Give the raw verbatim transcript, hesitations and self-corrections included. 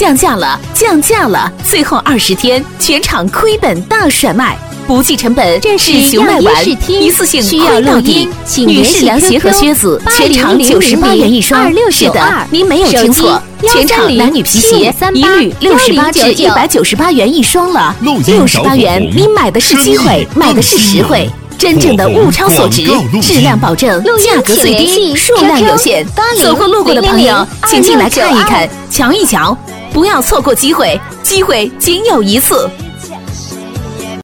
降价了，降价了！最后二十天，全场亏本大甩卖，不计成本，只熊卖完，一次性亏到底。女士凉鞋和靴子，全场九十八元一双。是的，您没有听错，全场男女皮鞋一律六十八至一百九十八元一双了。六十八元，你买的是机会，买的是实惠。真正的物超所值，质量保证，价格最低，数量有限。走过路过的朋友，请进来看一看，瞧一瞧，不要错过机会，机会仅有一次。